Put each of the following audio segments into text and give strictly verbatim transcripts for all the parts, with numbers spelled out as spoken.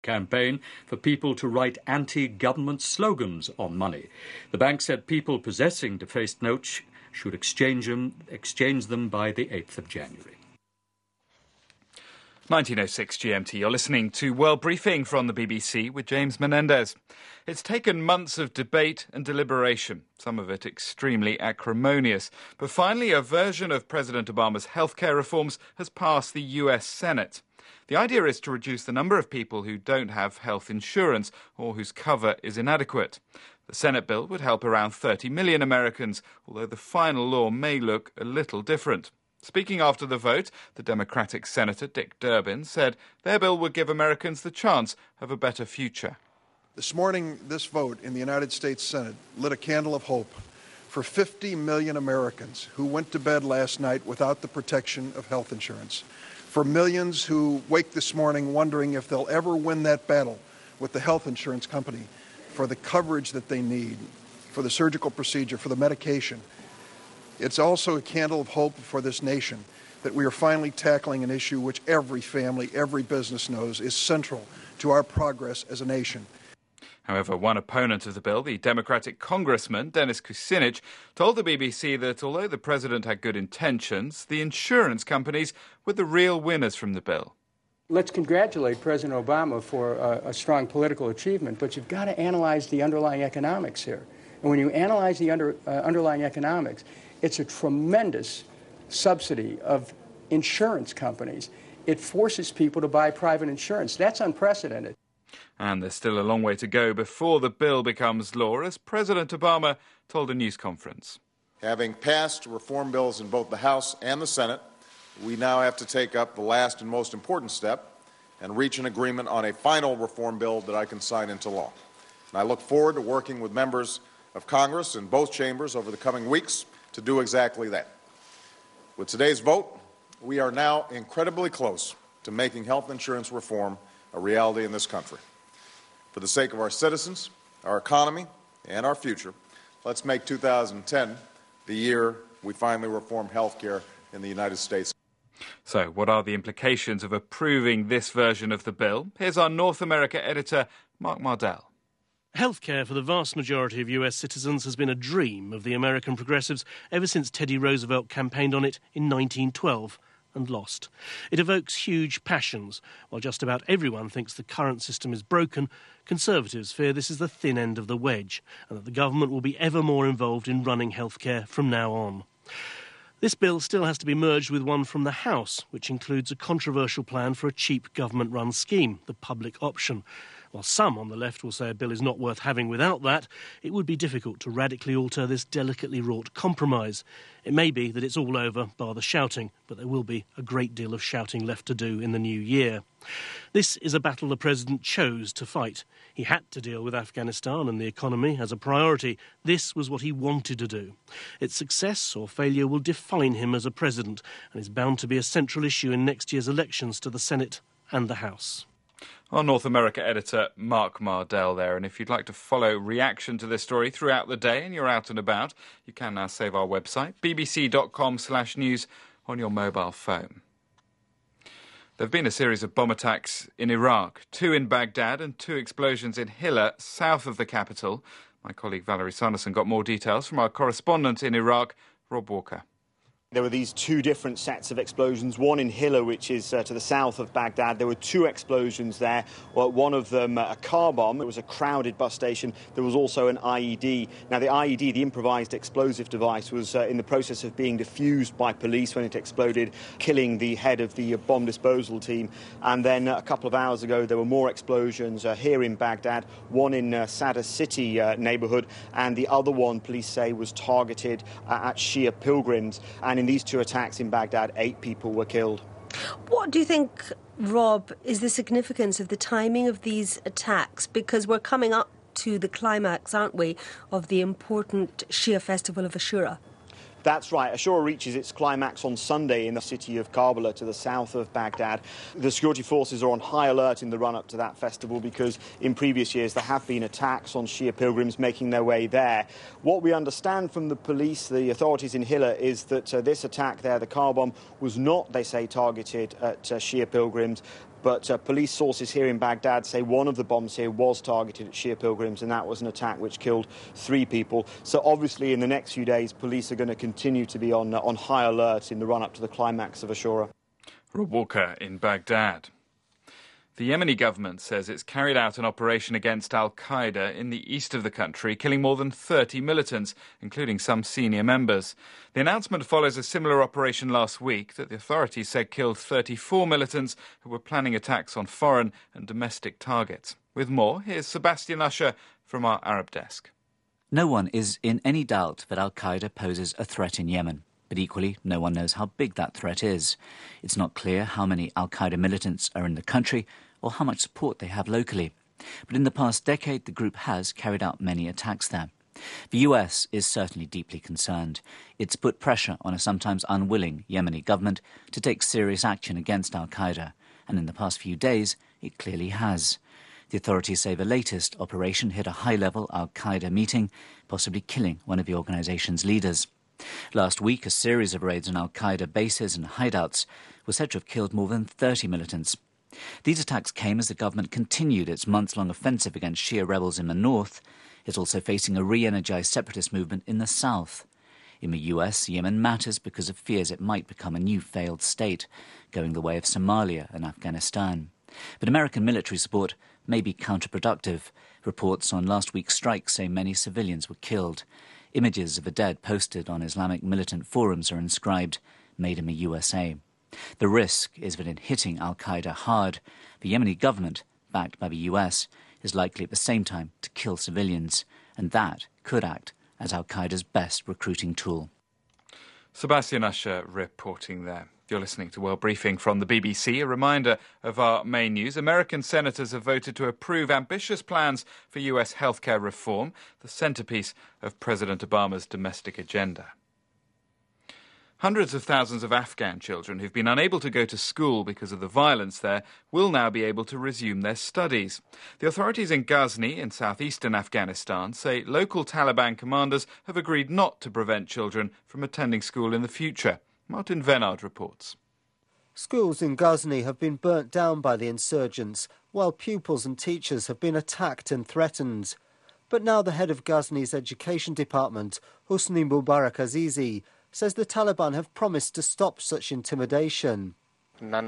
campaign for people to write anti-government slogans on money. The bank said people possessing defaced notes should exchange them, exchange them by the eighth of January. nineteen oh six G M T. You're listening to World Briefing from the B B C with James Menendez. It's taken months of debate and deliberation, some of it extremely acrimonious. But finally, a version of President Obama's healthcare reforms has passed the U S Senate. The idea is to reduce the number of people who don't have health insurance or whose cover is inadequate. The Senate bill would help around thirty million Americans, although the final law may look a little different. Speaking after the vote, the Democratic Senator Dick Durbin said their bill would give Americans the chance of a better future. This morning, this vote in the United States Senate lit a candle of hope for fifty million Americans who went to bed last night without the protection of health insurance, for millions who wake this morning wondering if they'll ever win that battle with the health insurance company for the coverage that they need, for the surgical procedure, for the medication. It's also a candle of hope for this nation that we are finally tackling an issue which every family, every business knows is central to our progress as a nation. However, one opponent of the bill, the Democratic Congressman Dennis Kucinich, told the B B C that although the president had good intentions, the insurance companies were the real winners from the bill. Let's congratulate President Obama for a, a strong political achievement, but you've got to analyze the underlying economics here. And when you analyze the under, uh, underlying economics, it's a tremendous subsidy of insurance companies. It forces people to buy private insurance. That's unprecedented. And there's still a long way to go before the bill becomes law, as President Obama told a news conference. Having passed reform bills in both the House and the Senate, we now have to take up the last and most important step and reach an agreement on a final reform bill that I can sign into law. And I look forward to working with members of Congress in both chambers over the coming weeks to do exactly that. With today's vote, we are now incredibly close to making health insurance reform a reality in this country. For the sake of our citizens, our economy, and our future, let's make two thousand ten the year we finally reform health care in the United States. So, what are the implications of approving this version of the bill? Here's our North America editor, Mark Mardell. Healthcare for the vast majority of U S citizens has been a dream of the American progressives ever since Teddy Roosevelt campaigned on it in nineteen twelve and lost. It evokes huge passions. While just about everyone thinks the current system is broken, Conservatives fear this is the thin end of the wedge and that the government will be ever more involved in running healthcare from now on. This bill still has to be merged with one from the House, which includes a controversial plan for a cheap government-run scheme, the public option. While some on the left will say a bill is not worth having without that, it would be difficult to radically alter this delicately wrought compromise. It may be that it's all over, bar the shouting, but there will be a great deal of shouting left to do in the new year. This is a battle the president chose to fight. He had to deal with Afghanistan and the economy as a priority. This was what he wanted to do. Its success or failure will define him as a president and is bound to be a central issue in next year's elections to the Senate and the House. Our North America editor, Mark Mardell there. And if you'd like to follow reaction to this story throughout the day and you're out and about, you can now save our website, bbc.com slash news, on your mobile phone. There have been a series of bomb attacks in Iraq, two in Baghdad and two explosions in Hilla, south of the capital. My colleague Valerie Sanderson got more details from our correspondent in Iraq, Rob Walker. There were these two different sets of explosions, one in Hilla, which is uh, to the south of Baghdad. There were two explosions there, well, one of them uh, a car bomb. It was a crowded bus station. There was also an I E D. Now, the I E D, the improvised explosive device, was uh, in the process of being defused by police when it exploded, killing the head of the uh, bomb disposal team. And then uh, a couple of hours ago, there were more explosions uh, here in Baghdad, one in uh, Sadr City uh, neighbourhood, and the other one, police say, was targeted uh, at Shia pilgrims. And in these two attacks in Baghdad, eight people were killed. What do you think, Rob, is the significance of the timing of these attacks? Because we're coming up to the climax, aren't we, of the important Shia festival of Ashura? That's right. Ashura reaches its climax on Sunday in the city of Karbala to the south of Baghdad. The security forces are on high alert in the run-up to that festival because in previous years there have been attacks on Shia pilgrims making their way there. What we understand from the police, the authorities in Hilla, is that uh, this attack there, the car bomb, was not, they say, targeted at uh, Shia pilgrims, but uh, police sources here in Baghdad say one of the bombs here was targeted at Shia pilgrims, and that was an attack which killed three people. So obviously in the next few days, police are going to continue to be on, uh, on high alert in the run-up to the climax of Ashura. Rob Walker in Baghdad. The Yemeni government says it's carried out an operation against al-Qaeda in the east of the country, killing more than thirty militants, including some senior members. The announcement follows a similar operation last week that the authorities said killed thirty-four militants who were planning attacks on foreign and domestic targets. With more, here's Sebastian Usher from our Arab desk. No one is in any doubt that al-Qaeda poses a threat in Yemen. But equally, no one knows how big that threat is. It's not clear how many al-Qaeda militants are in the country or how much support they have locally. But in the past decade, the group has carried out many attacks there. The U S is certainly deeply concerned. It's put pressure on a sometimes unwilling Yemeni government to take serious action against al-Qaeda. And in the past few days, it clearly has. The authorities say the latest operation hit a high-level al-Qaeda meeting, possibly killing one of the organization's leaders. Last week, a series of raids on al-Qaeda bases and hideouts was said to have killed more than thirty militants. These attacks came as the government continued its months-long offensive against Shia rebels in the north. It's also facing a re-energized separatist movement in the south. In the U S, Yemen matters because of fears it might become a new failed state, going the way of Somalia and Afghanistan. But American military support may be counterproductive. Reports on last week's strikes say many civilians were killed. Images of the dead posted on Islamic militant forums are inscribed, "Made in the U S A." The risk is that in hitting al-Qaeda hard, the Yemeni government, backed by the U S, is likely at the same time to kill civilians, and that could act as al-Qaeda's best recruiting tool. Sebastian Usher reporting there. You're listening to World Briefing from the B B C. A reminder of our main news. American senators have voted to approve ambitious plans for U S healthcare reform, the centrepiece of President Obama's domestic agenda. Hundreds of thousands of Afghan children who've been unable to go to school because of the violence there will now be able to resume their studies. The authorities in Ghazni in southeastern Afghanistan say local Taliban commanders have agreed not to prevent children from attending school in the future. Martin Venard reports. Schools in Ghazni have been burnt down by the insurgents, while pupils and teachers have been attacked and threatened. But now the head of Ghazni's education department, Husni Mubarak Azizi, says the Taliban have promised to stop such intimidation. Now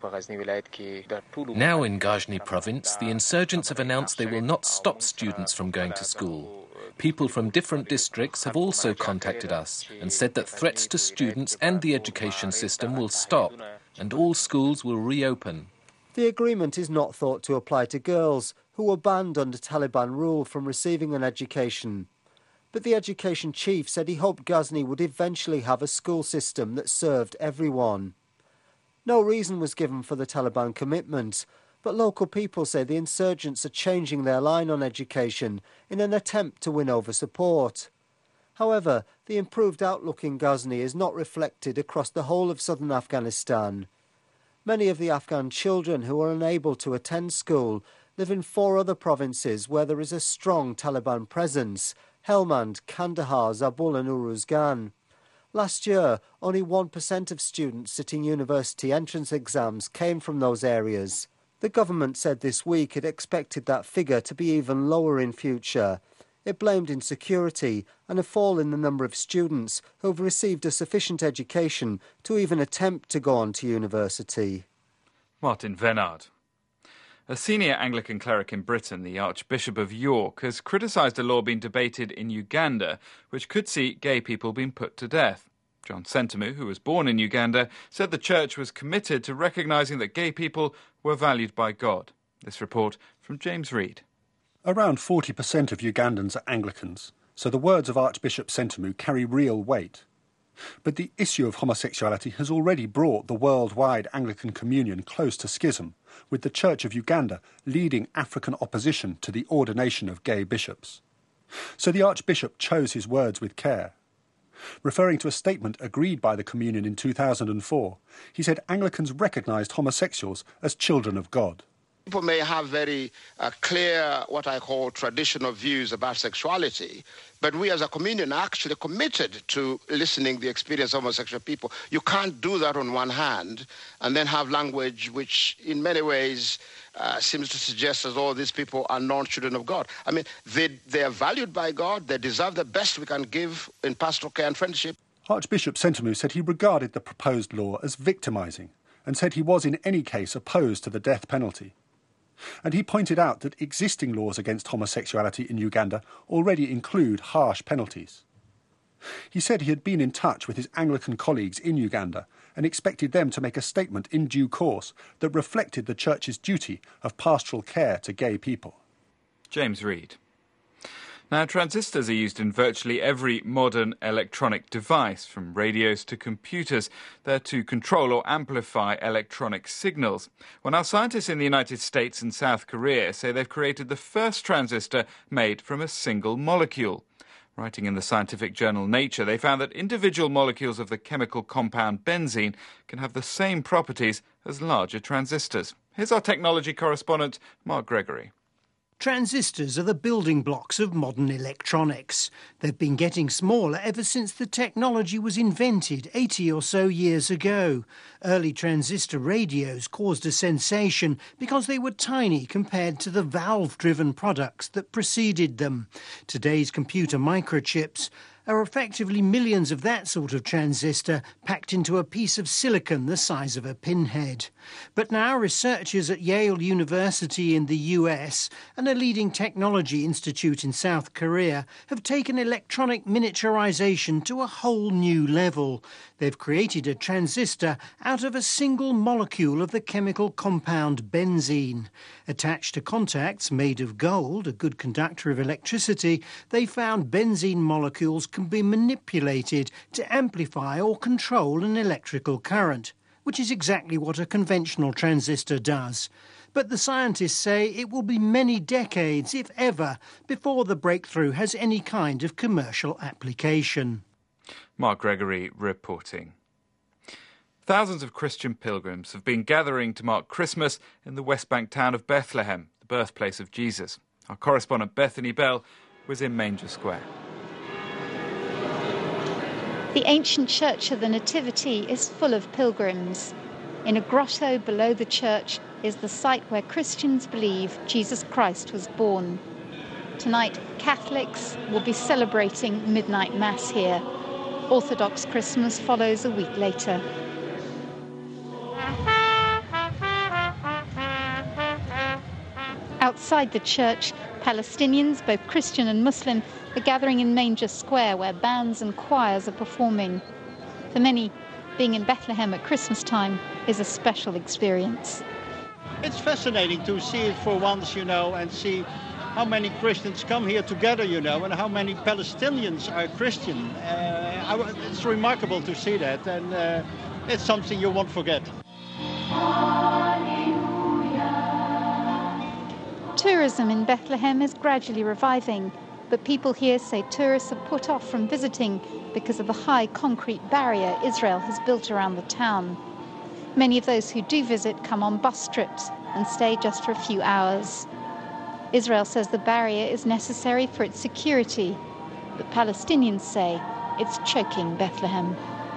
in Ghazni province, the insurgents have announced they will not stop students from going to school. People from different districts have also contacted us and said that threats to students and the education system will stop and all schools will reopen. The agreement is not thought to apply to girls who were banned under Taliban rule from receiving an education. But the education chief said he hoped Ghazni would eventually have a school system that served everyone. No reason was given for the Taliban commitment, but local people say the insurgents are changing their line on education in an attempt to win over support. However, the improved outlook in Ghazni is not reflected across the whole of southern Afghanistan. Many of the Afghan children who are unable to attend school live in four other provinces where there is a strong Taliban presence: Helmand, Kandahar, Zabul and Uruzgan. Last year, only one percent of students sitting university entrance exams came from those areas. The government said this week it expected that figure to be even lower in future. It blamed insecurity and a fall in the number of students who have received a sufficient education to even attempt to go on to university. Martin Venard. A senior Anglican cleric in Britain, the Archbishop of York, has criticised a law being debated in Uganda which could see gay people being put to death. John Sentamu, who was born in Uganda, said the church was committed to recognising that gay people were valued by God. This report from James Reid. Around forty percent of Ugandans are Anglicans, so the words of Archbishop Sentamu carry real weight. But the issue of homosexuality has already brought the worldwide Anglican communion close to schism, with the Church of Uganda leading African opposition to the ordination of gay bishops. So the Archbishop chose his words with care. Referring to a statement agreed by the communion in two thousand four, he said Anglicans recognised homosexuals as children of God. People may have very uh, clear, what I call traditional views about sexuality, but we as a communion are actually committed to listening the experience of homosexual people. You can't do that on one hand and then have language which in many ways uh, seems to suggest as all these people are non-children of God. I mean, they, they are valued by God. They deserve the best we can give in pastoral care and friendship. Archbishop Sentamu said he regarded the proposed law as victimising and said he was in any case opposed to the death penalty. And he pointed out that existing laws against homosexuality in Uganda already include harsh penalties. He said he had been in touch with his Anglican colleagues in Uganda and expected them to make a statement in due course that reflected the Church's duty of pastoral care to gay people. James Reed. Now, transistors are used in virtually every modern electronic device, from radios to computers. They're to control or amplify electronic signals. Well, now scientists in the United States and South Korea say they've created the first transistor made from a single molecule. Writing in the scientific journal Nature, they found that individual molecules of the chemical compound benzene can have the same properties as larger transistors. Here's our technology correspondent, Mark Gregory. Transistors are the building blocks of modern electronics. They've been getting smaller ever since the technology was invented eighty or so years ago. Early transistor radios caused a sensation because they were tiny compared to the valve-driven products that preceded them. Today's computer microchips are effectively millions of that sort of transistor packed into a piece of silicon the size of a pinhead. But now researchers at Yale University in the U S and a leading technology institute in South Korea have taken electronic miniaturization to a whole new level. They've created a transistor out of a single molecule of the chemical compound benzene. Attached to contacts made of gold, a good conductor of electricity, they found benzene molecules can be manipulated to amplify or control an electrical current, which is exactly what a conventional transistor does. But the scientists say it will be many decades, if ever, before the breakthrough has any kind of commercial application. Mark Gregory reporting. Thousands of Christian pilgrims have been gathering to mark Christmas in the West Bank town of Bethlehem, the birthplace of Jesus. Our correspondent Bethany Bell was in Manger Square. The ancient church of the Nativity is full of pilgrims. In a grotto below the church is the site where Christians believe Jesus Christ was born. Tonight, Catholics will be celebrating midnight mass here. Orthodox Christmas follows a week later. Outside the church, Palestinians, both Christian and Muslim, are gathering in Manger Square, where bands and choirs are performing. For many, being in Bethlehem at Christmas time is a special experience. It's fascinating to see it for once, you know, and see how many Christians come here together, you know, and how many Palestinians are Christian. Uh, it's remarkable to see that, and uh, it's something you won't forget. Tourism in Bethlehem is gradually reviving, but people here say tourists are put off from visiting because of the high concrete barrier Israel has built around the town. Many of those who do visit come on bus trips and stay just for a few hours. Israel says the barrier is necessary for its security, but Palestinians say it's choking Bethlehem.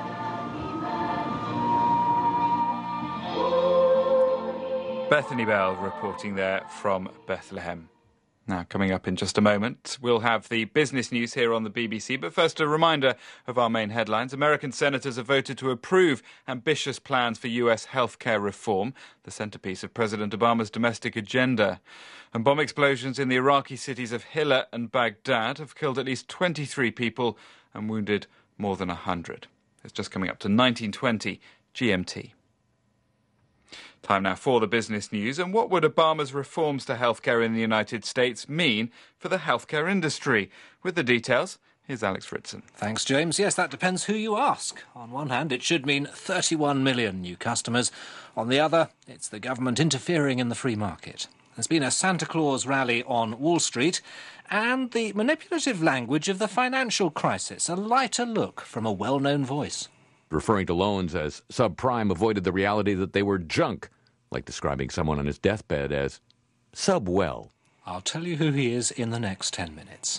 Bethany Bell reporting there from Bethlehem. Now, coming up in just a moment, we'll have the business news here on the B B C. But first, a reminder of our main headlines. American senators have voted to approve ambitious plans for U S healthcare reform, the centrepiece of President Obama's domestic agenda. And bomb explosions in the Iraqi cities of Hilla and Baghdad have killed at least twenty-three people and wounded more than one hundred. It's just coming up to nineteen twenty G M T. Time now for the business news. And what would Obama's reforms to healthcare in the United States mean for the healthcare industry? With the details, here's Alex Ritson. Thanks, James. Yes, that depends who you ask. On one hand, it should mean thirty-one million new customers. On the other, it's the government interfering in the free market. There's been a Santa Claus rally on Wall Street, and the manipulative language of the financial crisis, a lighter look from a well-known voice. Referring to loans as subprime avoided the reality that they were junk. like describing someone on his deathbed as subwell. I'll tell you who he is in the next ten minutes.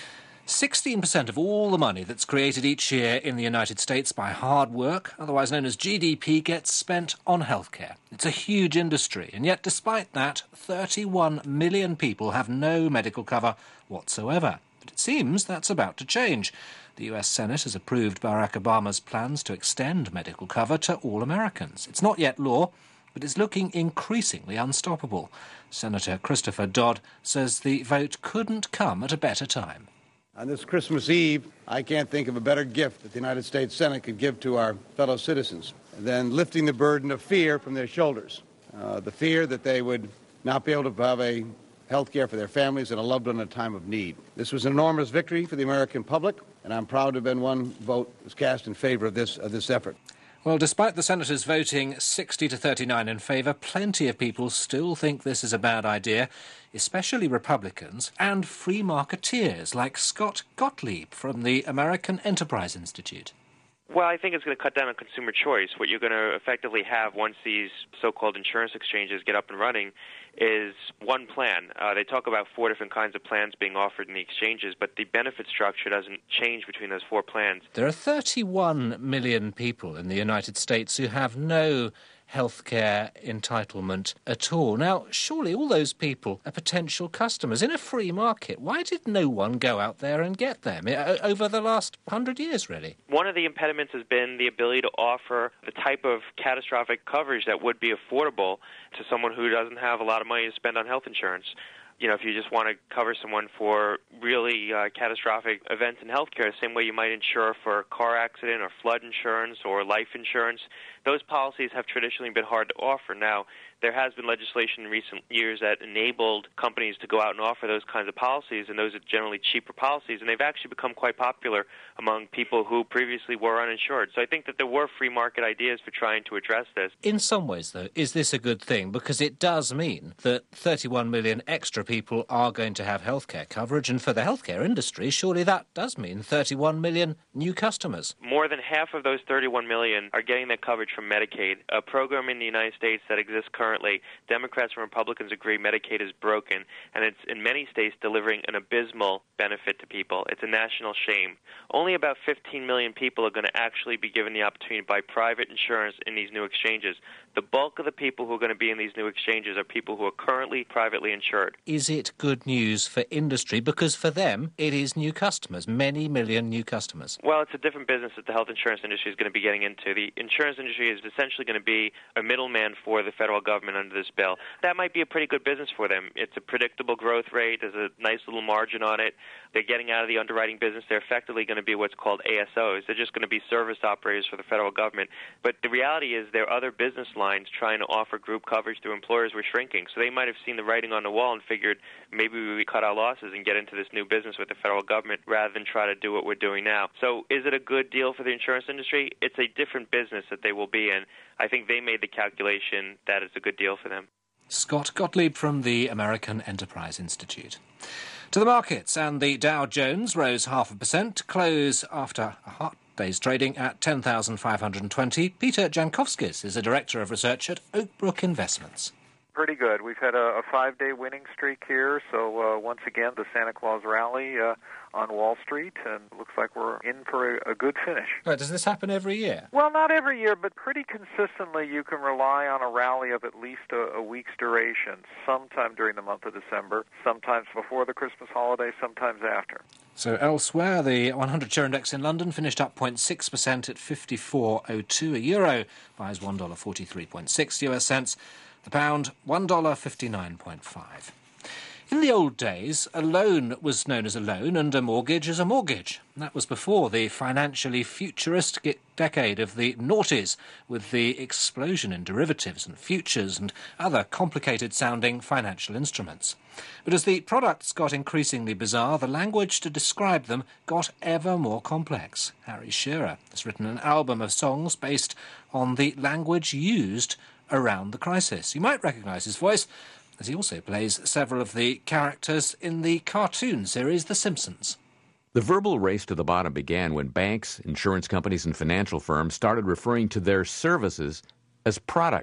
sixteen percent of all the money that's created each year in the United States by hard work, otherwise known as G D P, gets spent on healthcare. It's a huge industry, and yet despite that, thirty-one million people have no medical cover whatsoever. But it seems that's about to change. The U S Senate has approved Barack Obama's plans to extend medical cover to all Americans. It's not yet law, but it's looking increasingly unstoppable. Senator Christopher Dodd says the vote couldn't come at a better time. On this Christmas Eve, I can't think of a better gift that the United States Senate could give to our fellow citizens than lifting the burden of fear from their shoulders. Uh, the fear that they would not be able to have a health care for their families and a loved one in a time of need. This was an enormous victory for the American public, and I'm proud to have been one vote was cast in favor of this, of this effort. Well, despite the senators voting sixty to thirty-nine in favour, plenty of people still think this is a bad idea, especially Republicans and free marketeers like Scott Gottlieb from the American Enterprise Institute. Well, I think it's going to cut down on consumer choice. What you're going to effectively have once these so-called insurance exchanges get up and running is one plan. Uh, they talk about four different kinds of plans being offered in the exchanges, but the benefit structure doesn't change between those four plans. There are thirty-one million people in the United States who have no healthcare entitlement at all. Now, surely all those people are potential customers in a free market. Why did no one go out there and get them over the last hundred years, really? One of the impediments has been the ability to offer the type of catastrophic coverage that would be affordable to someone who doesn't have a lot of money to spend on health insurance. You know, if you just want to cover someone for really uh, catastrophic events in healthcare, the same way you might insure for a car accident or flood insurance or life insurance, those policies have traditionally been hard to offer. Now, there has been legislation in recent years that enabled companies to go out and offer those kinds of policies, and those are generally cheaper policies, and they've actually become quite popular among people who previously were uninsured. So I think that there were free market ideas for trying to address this. In some ways, though, is this a good thing? Because it does mean that thirty-one million extra people are going to have healthcare coverage, and for the healthcare industry, surely that does mean thirty-one million new customers. More than half of those thirty-one million are getting that coverage from Medicaid, a program in the United States that exists currently. Democrats and Republicans agree Medicaid is broken, and it's in many states delivering an abysmal benefit to people. It's a national shame. Only about fifteen million people are going to actually be given the opportunity to buy private insurance in these new exchanges. The bulk of the people who are going to be in these new exchanges are people who are currently privately insured. Is it good news for industry? Because for them, it is new customers, many million new customers. Well, it's a different business that the health insurance industry is going to be getting into. The insurance industry is essentially going to be a middleman for the federal government under this bill. That might be a pretty good business for them. It's a predictable growth rate. There's a nice little margin on it. They're getting out of the underwriting business. They're effectively going to be what's called A S Os. They're just going to be service operators for the federal government. But the reality is their other business lines trying to offer group coverage to employers were shrinking. So they might have seen the writing on the wall and figured maybe we cut our losses and get into this new business with the federal government rather than try to do what we're doing now. So is it a good deal for the insurance industry? It's a different business that they will be in. I think they made the calculation that it's a good deal for them. Scott Gottlieb from the American Enterprise Institute. To the markets, and the Dow Jones rose half a percent, close after a hot day's trading at ten thousand five hundred twenty. Peter Jankowskis is a director of research at Oakbrook Investments. Pretty good. We've had a, a five-day winning streak here, so uh, once again, the Santa Claus rally uh, on Wall Street, and it looks like we're in for a, a good finish. Right, does this happen every year? Well, not every year, but pretty consistently you can rely on a rally of at least a, a week's duration, sometime during the month of December, sometimes before the Christmas holiday, sometimes after. So elsewhere, the one hundred share index in London finished up zero point six percent at fifty-four oh two. A euro buys one dollar forty-three point six U S cents. The pound, one dollar fifty-nine point five. In the old days, a loan was known as a loan and a mortgage as a mortgage. That was before the financially futuristic decade of the noughties, with the explosion in derivatives and futures and other complicated-sounding financial instruments. But as the products got increasingly bizarre, the language to describe them got ever more complex. Harry Shearer has written an album of songs based on the language used around the crisis. You might recognise his voice, as he also plays several of the characters in the cartoon series The Simpsons. The verbal race to the bottom began when banks, insurance companies, and financial firms started referring to their services as products.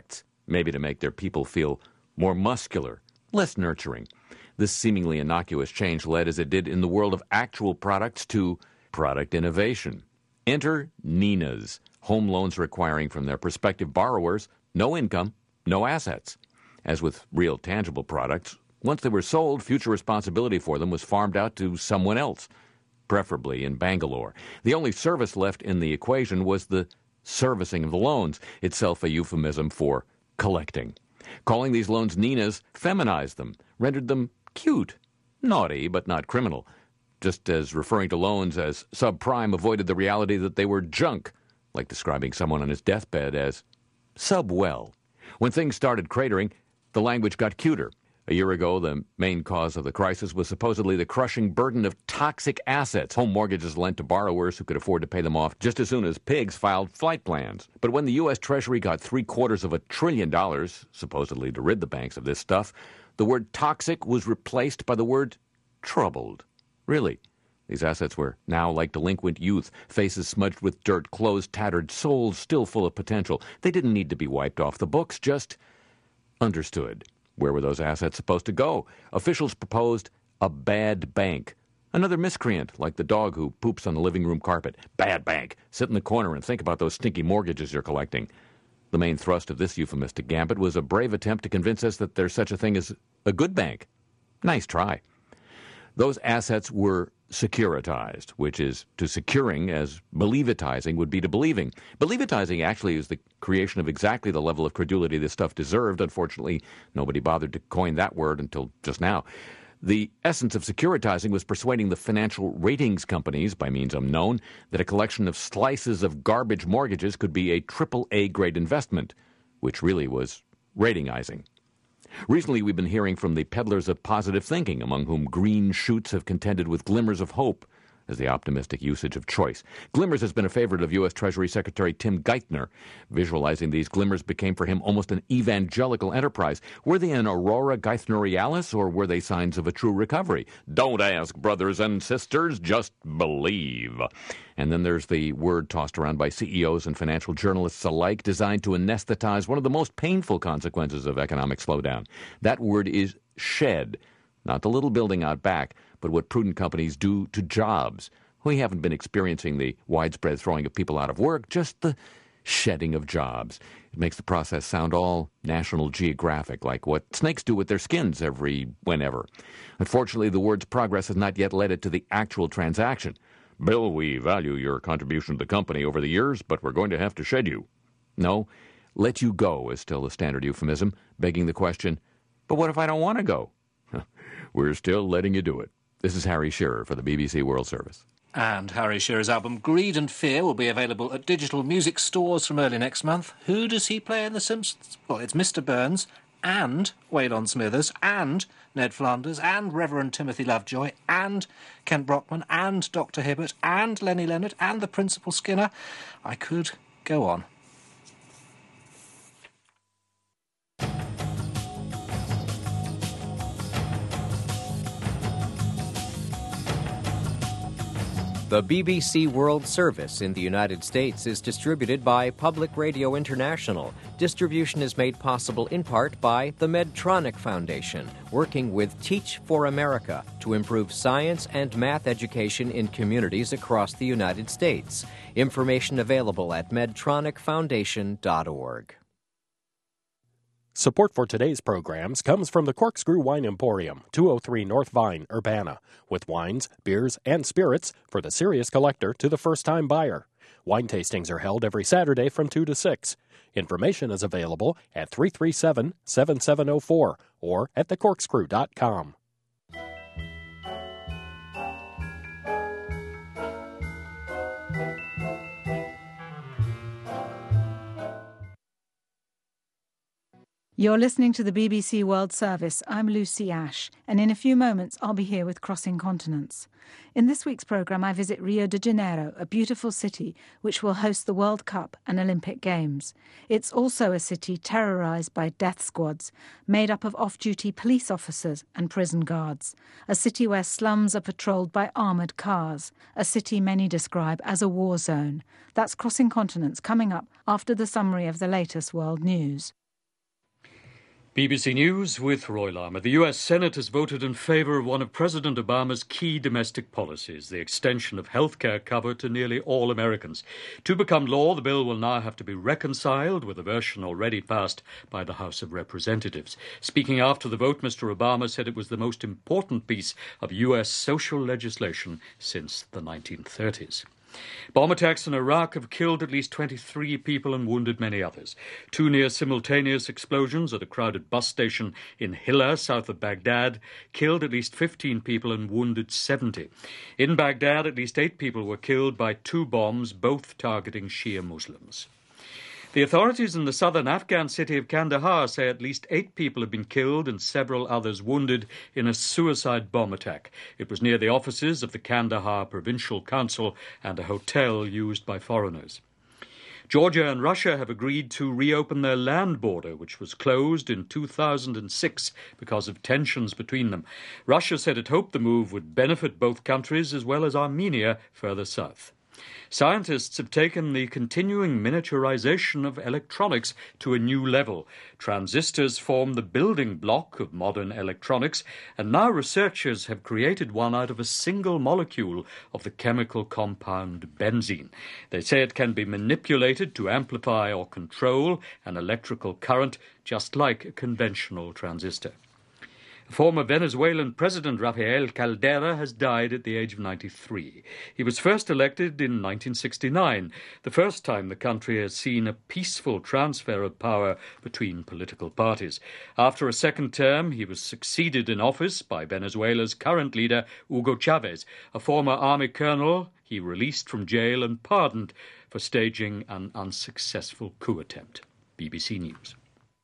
maybe to make their people feel more muscular, less nurturing. This seemingly innocuous change led, as it did in the world of actual products, to product innovation. Enter Ninas, home loans requiring from their prospective borrowers no income, no assets. As with real tangible products, once they were sold, future responsibility for them was farmed out to someone else, preferably in Bangalore. The only service left in the equation was the servicing of the loans, itself a euphemism for collecting. Calling these loans Ninas feminized them, rendered them cute, naughty but not criminal, just as referring to loans as subprime avoided the reality that they were junk, like describing someone on his deathbed as subwell. When things started cratering, the language got cuter. A year ago, the main cause of the crisis was supposedly the crushing burden of toxic assets. Home mortgages lent to borrowers who could afford to pay them off just as soon as pigs filed flight plans. But when the U S Treasury got three quarters of a trillion dollars, supposedly to rid the banks of this stuff, the word toxic was replaced by the word troubled. Really, these assets were now like delinquent youth, faces smudged with dirt, clothes tattered, souls still full of potential. They didn't need to be wiped off the books, just understood. Where were those assets supposed to go? Officials proposed a bad bank. Another miscreant, like the dog who poops on the living room carpet. Bad bank. Sit in the corner and think about those stinky mortgages you're collecting. The main thrust of this euphemistic gambit was a brave attempt to convince us that there's such a thing as a good bank. Nice try. Those assets were securitized, which is to securing as believetizing would be to believing. Believetizing actually is the creation of exactly the level of credulity this stuff deserved. Unfortunately, nobody bothered to coin that word until just now. The essence of securitizing was persuading the financial ratings companies, by means unknown, that a collection of slices of garbage mortgages could be a triple A grade investment, which really was ratingizing. Recently, we've been hearing from the peddlers of positive thinking, among whom green shoots have contended with glimmers of hope as the optimistic usage of choice. Glimmers has been a favorite of U S Treasury Secretary Tim Geithner. Visualizing these glimmers became for him almost an evangelical enterprise. Were they an aurora Geithnerialis, or were they signs of a true recovery? Don't ask, brothers and sisters, just believe. And then there's the word tossed around by C E Os and financial journalists alike, designed to anesthetize one of the most painful consequences of economic slowdown. That word is shed. Not the little building out back, but what prudent companies do to jobs. We haven't been experiencing the widespread throwing of people out of work, just the shedding of jobs. It makes the process sound all National Geographic, like what snakes do with their skins every whenever. Unfortunately, the word's progress has not yet led it to the actual transaction. Bill, we value your contribution to the company over the years, but we're going to have to shed you. No, let you go is still the standard euphemism, begging the question, but what if I don't want to go? We're still letting you do it. This is Harry Shearer for the B B C World Service. And Harry Shearer's album Greed and Fear will be available at digital music stores from early next month. Who does he play in The Simpsons? Well, it's Mister Burns and Waylon Smithers and Ned Flanders and Reverend Timothy Lovejoy and Kent Brockman and Doctor Hibbert and Lenny Leonard and the Principal Skinner. I could go on. The B B C World Service in the United States is distributed by Public Radio International. Distribution is made possible in part by the Medtronic Foundation, working with Teach for America to improve science and math education in communities across the United States. Information available at medtronic foundation dot org. Support for today's programs comes from the Corkscrew Wine Emporium, two oh three North Vine, Urbana, with wines, beers, and spirits for the serious collector to the first-time buyer. Wine tastings are held every Saturday from two to six. Information is available at three three seven, seven seven oh four or at the corkscrew dot com. You're listening to the B B C World Service. I'm Lucy Ash, and in a few moments I'll be here with Crossing Continents. In this week's programme, I visit Rio de Janeiro, a beautiful city which will host the World Cup and Olympic Games. It's also a city terrorised by death squads, made up of off-duty police officers and prison guards. A city where slums are patrolled by armoured cars. A city many describe as a war zone. That's Crossing Continents, coming up after the summary of the latest world news. B B C News with Roy Lama. The U S Senate has voted in favour of one of President Obama's key domestic policies, the extension of health care cover to nearly all Americans. To become law, the bill will now have to be reconciled with a version already passed by the House of Representatives. Speaking after the vote, Mister Obama said it was the most important piece of U S social legislation since the nineteen thirties. Bomb attacks in Iraq have killed at least twenty-three people and wounded many others. Two near-simultaneous explosions at a crowded bus station in Hilla, south of Baghdad, killed at least fifteen people and wounded seventy. In Baghdad, at least eight people were killed by two bombs, both targeting Shia Muslims. The authorities in the southern Afghan city of Kandahar say at least eight people have been killed and several others wounded in a suicide bomb attack. It was near the offices of the Kandahar Provincial Council and a hotel used by foreigners. Georgia and Russia have agreed to reopen their land border, which was closed in two thousand six because of tensions between them. Russia said it hoped the move would benefit both countries as well as Armenia further south. Scientists have taken the continuing miniaturization of electronics to a new level. Transistors form the building block of modern electronics, and now researchers have created one out of a single molecule of the chemical compound benzene. They say it can be manipulated to amplify or control an electrical current, just like a conventional transistor. Former Venezuelan President Rafael Caldera has died at the age of ninety-three. He was first elected in nineteen sixty-nine, the first time the country has seen a peaceful transfer of power between political parties. After a second term, he was succeeded in office by Venezuela's current leader, Hugo Chavez, a former army colonel he released from jail and pardoned for staging an unsuccessful coup attempt. B B C News.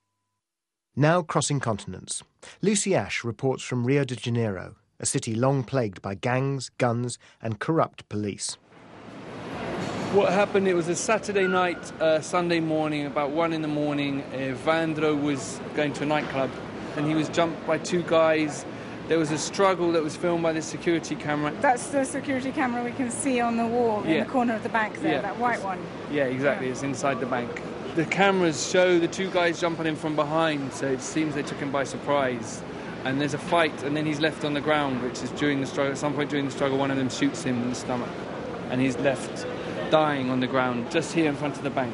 Now crossing continents. Lucy Ash reports from Rio de Janeiro, a city long plagued by gangs, guns and corrupt police. What happened, it was a Saturday night, uh, Sunday morning, about one in the morning. Evandro was going to a nightclub and he was jumped by two guys. There was a struggle that was filmed by the security camera. That's the security camera we can see on the wall in Yeah. the corner of the bank there, Yeah. that white one. Yeah, exactly, it's inside the bank. The cameras show the two guys jumping him from behind, so it seems they took him by surprise. And there's a fight, and then he's left on the ground, which is during the struggle. At some point during the struggle, one of them shoots him in the stomach, and he's left dying on the ground, just here in front of the bank.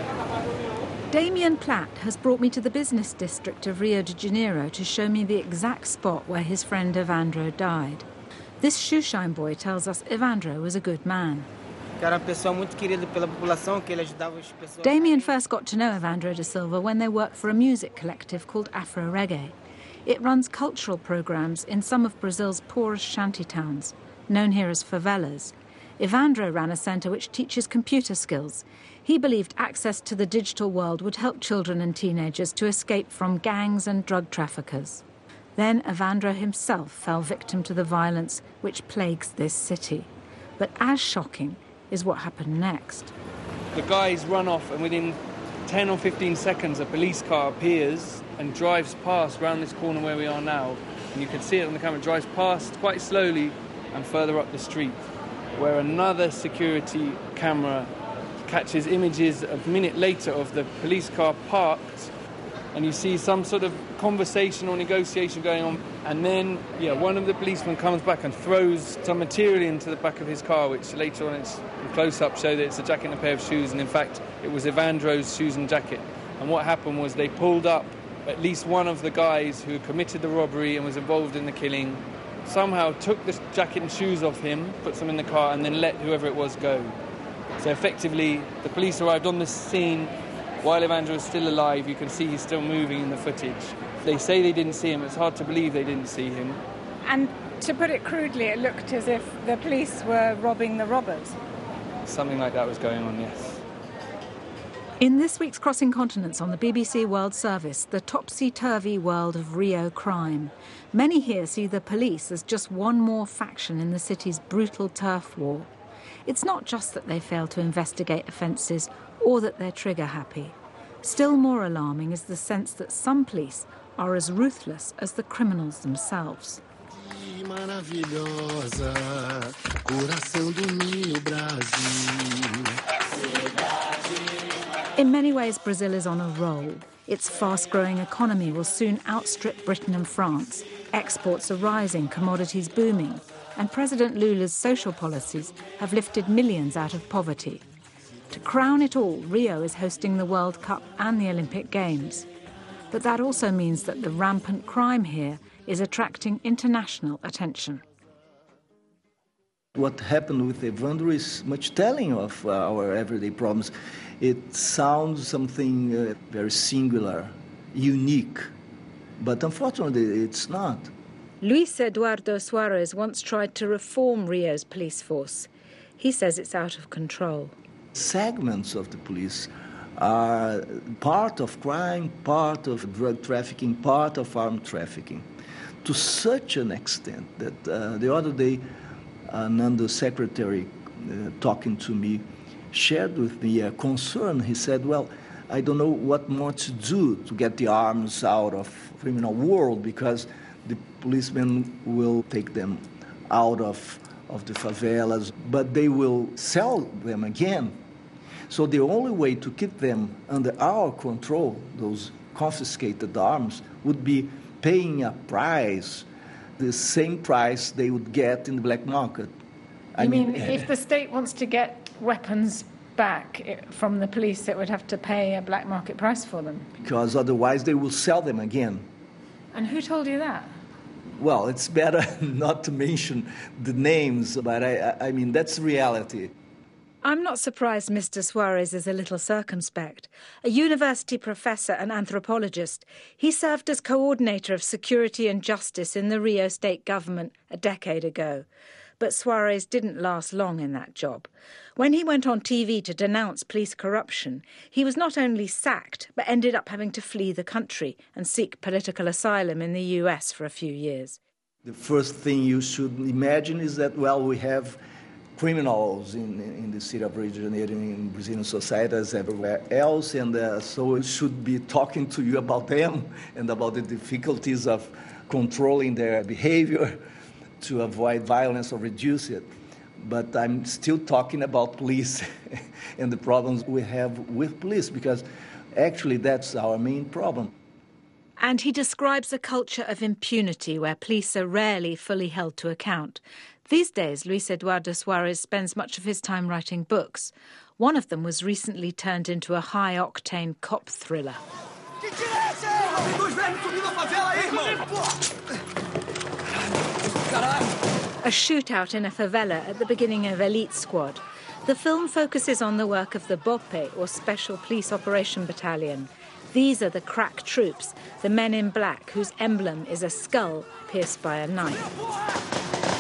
Damien Platt has brought me to the business district of Rio de Janeiro to show me the exact spot where his friend Evandro died. This shoeshine boy tells us Evandro was a good man. Damien first got to know Evandro da Silva when they worked for a music collective called Afro Reggae. It runs cultural programs in some of Brazil's poorest shanty towns, known here as favelas. Evandro ran a centre which teaches computer skills. He believed access to the digital world would help children and teenagers to escape from gangs and drug traffickers. Then Evandro himself fell victim to the violence which plagues this city. But as shocking is what happened next. The guys run off, and within ten or fifteen seconds, a police car appears and drives past round this corner where we are now. And you can see it on the camera, it drives past quite slowly and further up the street, where another security camera catches images a minute later of the police car parked, and you see some sort of conversation or negotiation going on. And then, yeah, one of the policemen comes back and throws some material into the back of his car, which later on, it's in close-up, show that it's a jacket and a pair of shoes, and in fact, it was Evandro's shoes and jacket. And what happened was they pulled up at least one of the guys who committed the robbery and was involved in the killing, somehow took the jacket and shoes off him, put them in the car, and then let whoever it was go. So effectively, the police arrived on the scene while Evandro is still alive. You can see he's still moving in the footage. They say they didn't see him. It's hard to believe they didn't see him. And to put it crudely, it looked as if the police were robbing the robbers. Something like that was going on, yes. In this week's Crossing Continents on the B B C World Service, the topsy-turvy world of Rio crime. Many here see the police as just one more faction in the city's brutal turf war. It's not just that they fail to investigate offences or that they're trigger-happy. Still more alarming is the sense that some police are as ruthless as the criminals themselves. In many ways, Brazil is on a roll. Its fast-growing economy will soon outstrip Britain and France. Exports are rising, commodities booming, and President Lula's social policies have lifted millions out of poverty. To crown it all, Rio is hosting the World Cup and the Olympic Games. But that also means that the rampant crime here is attracting international attention. What happened with Evandro is much telling of uh, our everyday problems. It sounds something uh, very singular, unique, but unfortunately it's not. Luis Eduardo Suarez once tried to reform Rio's police force. He says it's out of control. Segments of the police are part of crime, part of drug trafficking, part of armed trafficking, to such an extent that uh, the other day, uh, Nando's secretary uh, talking to me shared with me a concern. He said, well, I don't know what more to do to get the arms out of the criminal world, because the policemen will take them out of, of the favelas, but they will sell them again. So the only way to keep them under our control, those confiscated arms, would be paying a price, the same price they would get in the black market. I you mean, mean if the state wants to get weapons back from the police, it would have to pay a black market price for them? Because otherwise they will sell them again. And who told you that? Well, it's better not to mention the names, but I, I mean, that's reality. I'm not surprised Mister Suarez is a little circumspect. A university professor and anthropologist, he served as coordinator of security and justice in the Rio state government a decade ago. But Suarez didn't last long in that job. When he went on T V to denounce police corruption, he was not only sacked, but ended up having to flee the country and seek political asylum in the U S for a few years. The first thing you should imagine is that, well, we have criminals in, in the city of Rio de Janeiro, in Brazilian society as everywhere else, and uh, so we should be talking to you about them and about the difficulties of controlling their behavior to avoid violence or reduce it. But I'm still talking about police and the problems we have with police, because actually that's our main problem. And he describes a culture of impunity where police are rarely fully held to account. These days, Luis Eduardo Suarez spends much of his time writing books. One of them was recently turned into a high-octane cop thriller. A shootout in a favela at the beginning of Elite Squad. The film focuses on the work of the BOPE, or Special Police Operation Battalion. These are the crack troops, the men in black whose emblem is a skull pierced by a knife.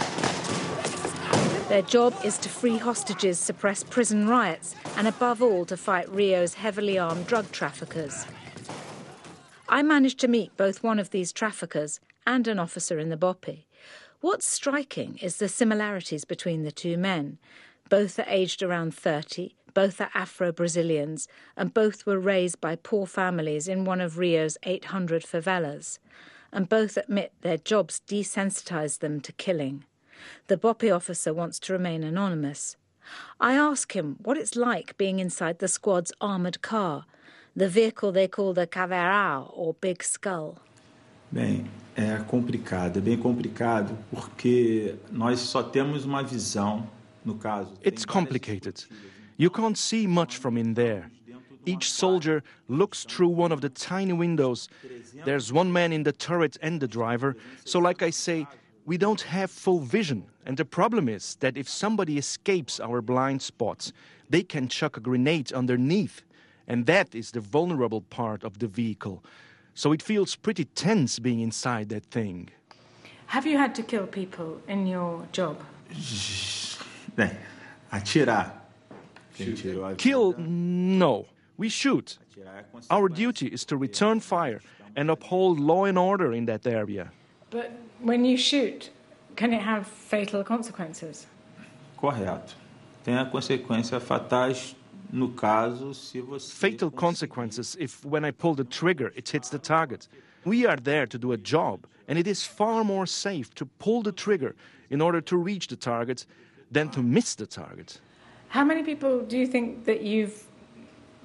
Their job is to free hostages, suppress prison riots, and above all to fight Rio's heavily armed drug traffickers. I managed to meet both one of these traffickers and an officer in the BOPE. What's striking is the similarities between the two men. Both are aged around thirty, both are Afro-Brazilians, and both were raised by poor families in one of Rio's eight hundred favelas. And both admit their jobs desensitized them to killing. The BOPE officer wants to remain anonymous. I ask him what it's like being inside the squad's armoured car, the vehicle they call the Caveirão, or Big Skull. Bem, é complicado, é bem complicado, porque nós só temos uma visão, no caso. It's complicated. You can't see much from in there. Each soldier looks through one of the tiny windows. There's one man in the turret and the driver, so like I say, we don't have full vision, and the problem is that if somebody escapes our blind spots, they can chuck a grenade underneath, and that is the vulnerable part of the vehicle. So it feels pretty tense being inside that thing. Have you had to kill people in your job? Bem, atirar. Kill? No. We shoot. Our duty is to return fire and uphold law and order in that area. But when you shoot, can it have fatal consequences? Correto. Tem a consequência fatais no caso se você... Fatal consequences if when I pull the trigger it hits the target. We are there to do a job, and it is far more safe to pull the trigger in order to reach the target than to miss the target. How many people do you think that you've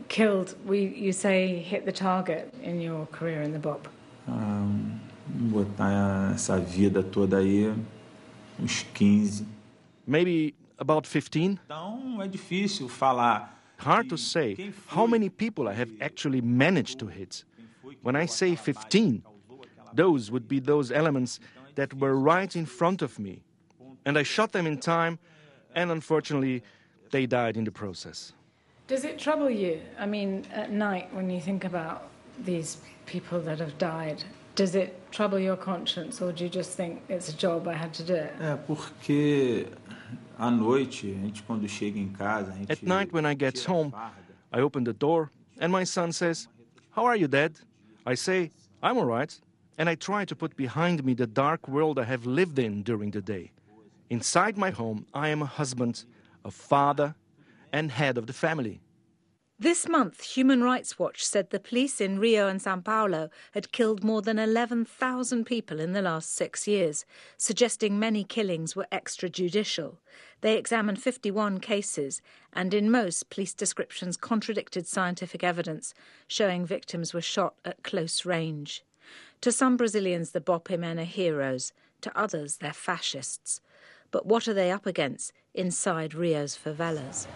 killed, we, you say, hit the target in your career in the B O P? Um, botar essa vida toda aí, uns quinze. Maybe about fifteen? Então é difícil falar. Hard to say how many people I have actually managed to hit. When I say fifteen, those would be those elements that were right in front of me. And I shot them in time, and unfortunately, they died in the process. Does it trouble you, I mean, at night when you think about these people that have died, does it trouble your conscience, or do you just think it's a job, I had to do it? É porque à noite, a gente quando chega em casa, a gente At night when I get home, I open the door and my son says, "How are you, Dad?" I say, "I'm all right." And I try to put behind me the dark world I have lived in during the day. Inside my home, I am a husband, a father, and head of the family. This month, Human Rights Watch said the police in Rio and Sao Paulo had killed more than eleven thousand people in the last six years, suggesting many killings were extrajudicial. They examined fifty-one cases, and in most, police descriptions contradicted scientific evidence, showing victims were shot at close range. To some Brazilians, the B O P men are heroes. To others, they're fascists. But what are they up against inside Rio's favelas?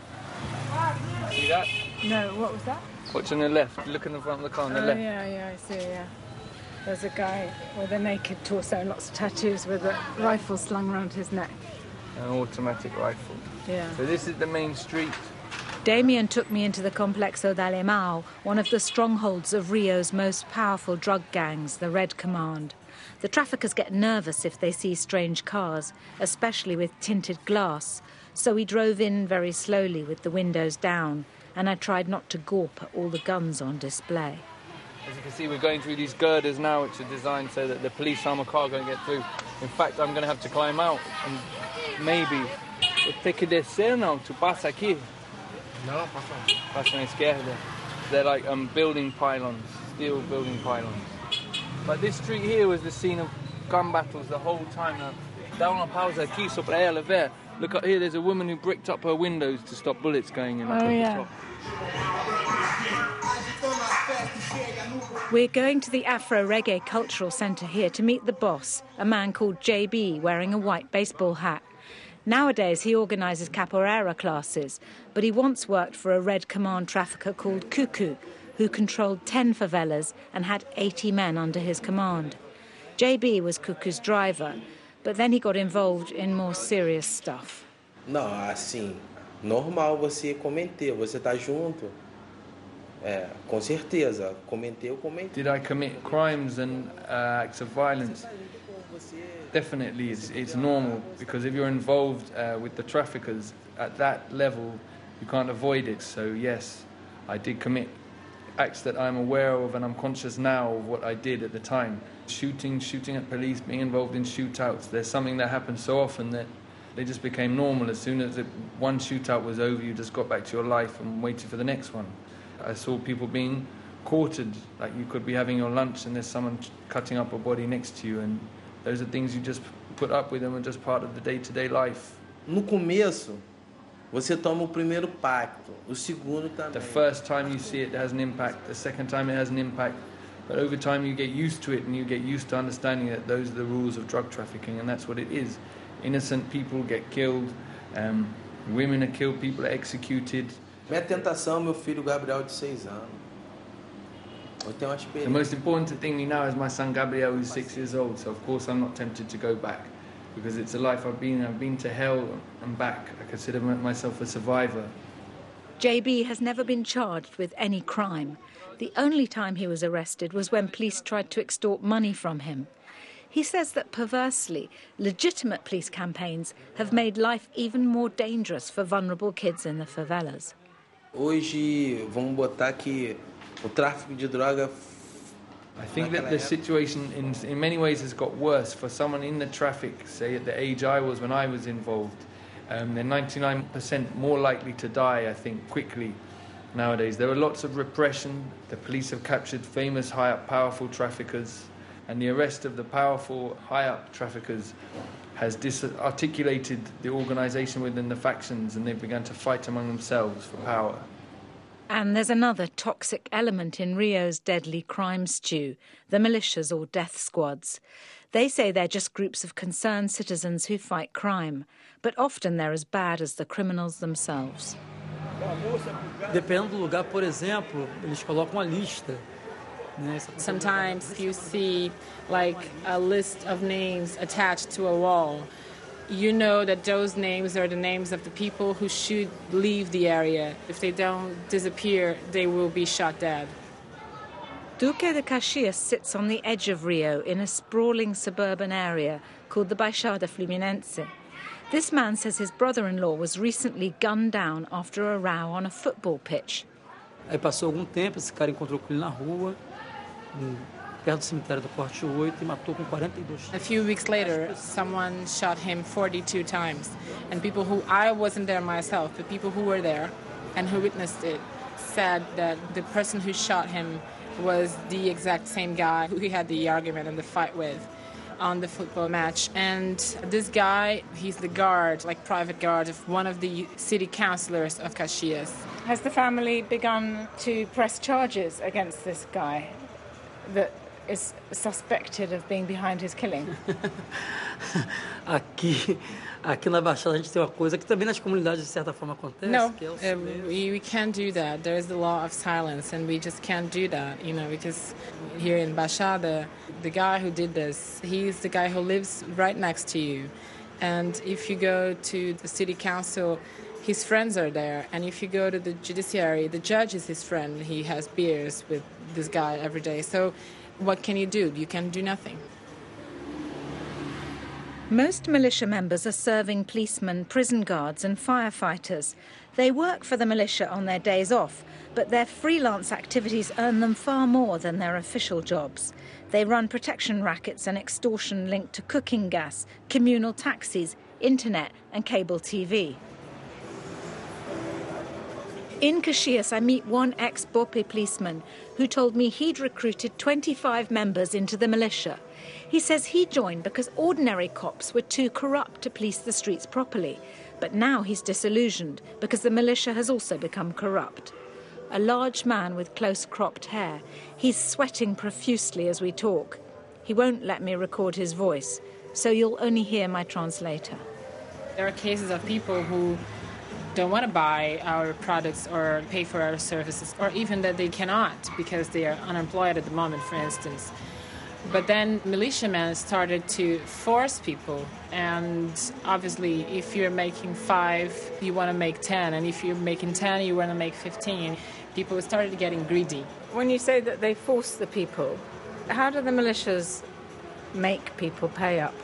See that? No, what was that? Watch on the left. Look in the front of the car on the oh, left. yeah, yeah, I see, yeah. There's a guy with a naked torso and lots of tattoos with a rifle slung around his neck. An automatic rifle. Yeah. So this is the main street. Damien took me into the Complexo da Alemão, one of the strongholds of Rio's most powerful drug gangs, the Red Command. The traffickers get nervous if they see strange cars, especially with tinted glass, so we drove in very slowly with the windows down, and I tried not to gawp at all the guns on display. As you can see, we're going through these girders now, which are designed so that the police armour car can't get through. In fact, I'm going to have to climb out, and maybe vou ter que descer, não, tu passa aqui. No, passa. Passa na esquerda. They're like um, building pylons, steel building pylons. But this street here was the scene of gun battles the whole time. Now, dá uma pausa aqui só para ela ver. Look up here, there's a woman who bricked up her windows to stop bullets going in. Oh, yeah. We're going to the Afro Reggae Cultural Centre here to meet the boss, a man called J B, wearing a white baseball hat. Nowadays, he organises capoeira classes, but he once worked for a Red Command trafficker called Cuckoo, who controlled ten favelas and had eighty men under his command. J B was Cuckoo's driver, but then he got involved in more serious stuff. Não, assim, normal você cometer, você tá junto. É, com certeza, comentei, eu comentei. Did I commit crimes and uh, acts of violence? Definitely, it's, it's normal, because if you're involved uh, with the traffickers at that level, you can't avoid it. So yes, I did commit acts that I'm aware of, and I'm conscious now of what I did at the time. Shooting, shooting at police, being involved in shootouts. There's something that happens so often that they just became normal. As soon as it, one shootout was over, you just got back to your life and waited for the next one. I saw people being quartered, like you could be having your lunch and there's someone cutting up a body next to you, and those are things you just put up with them and just part of the day-to-day life. No começo, você toma o primeiro pacto, o segundo também. The first time you see it, it has an impact. The second time it has an impact. But over time you get used to it, and you get used to understanding that those are the rules of drug trafficking, and that's what it is. Innocent people get killed, um, women are killed, people are executed. Minha tentação, meu filho Gabriel de seis anos. Eu tenho uma The experiência. most important thing now is my son Gabriel, who's six years old, so of course I'm not tempted to go back, because it's a life I've been I've been to hell and back. I consider myself a survivor. J B has never been charged with any crime. The only time he was arrested was when police tried to extort money from him. He says that perversely, legitimate police campaigns have made life even more dangerous for vulnerable kids in the favelas. Hoje, vamos botar que o tráfico de droga. I think that the situation in, in many ways has got worse for someone in the traffic, say at the age I was when I was involved. Um, they're ninety-nine percent more likely to die, I think, quickly nowadays. There are lots of repression. The police have captured famous high-up powerful traffickers, and the arrest of the powerful high-up traffickers has disarticulated the organisation within the factions, and they've begun to fight among themselves for power. And there's another toxic element in Rio's deadly crime stew, the militias or death squads. They say they're just groups of concerned citizens who fight crime, but often they're as bad as the criminals themselves. Dependendo do lugar, por exemplo, eles colocam a lista. Sometimes you see like a list of names attached to a wall. You know that those names are the names of the people who should leave the area. If they don't disappear, they will be shot dead. Duque de Caxias sits on the edge of Rio in a sprawling suburban area called the Baixada Fluminense. This man says his brother-in-law was recently gunned down after a row on a football pitch. Aí passou algum tempo, esse cara encontrou com ele na rua, perto do cemitério do Corte oito, e matou com quarenta e dois. A few weeks later, someone shot him forty-two times. And people who, I wasn't there myself, but people who were there and who witnessed it said that the person who shot him was the exact same guy who he had the argument and the fight with on the football match. And this guy, he's the guard, like private guard of one of the city councillors of Caxias. Has the family begun to press charges against this guy that is suspected of being behind his killing? Aqui, aqui na Baixada a gente tem uma coisa que também nas comunidades de certa forma acontece. No, que é o uh, we, we can't do that. There is the law of silence, and we just can't do that, you know, because here in Baixada, the guy who did this, he's the guy who lives right next to you. And if you go to the city council, his friends are there. And if you go to the judiciary, the judge is his friend. He has beers with this guy every day. So what can you do? You can do nothing. Most militia members are serving policemen, prison guards and firefighters. They work for the militia on their days off, but their freelance activities earn them far more than their official jobs. They run protection rackets and extortion linked to cooking gas, communal taxis, internet and cable T V. In Caxias, I meet one ex-Bope policeman who told me he'd recruited twenty-five members into the militia. He says he joined because ordinary cops were too corrupt to police the streets properly. But now he's disillusioned because the militia has also become corrupt. A large man with close cropped hair. He's sweating profusely as we talk. He won't let me record his voice, so you'll only hear my translator. There are cases of people who don't want to buy our products or pay for our services, or even that they cannot because they are unemployed at the moment, for instance. But then militiamen started to force people, and obviously if you're making five, you want to make ten, and if you're making ten, you want to make fifteen. People started getting greedy. When you say that they force the people, how do the militias make people pay up?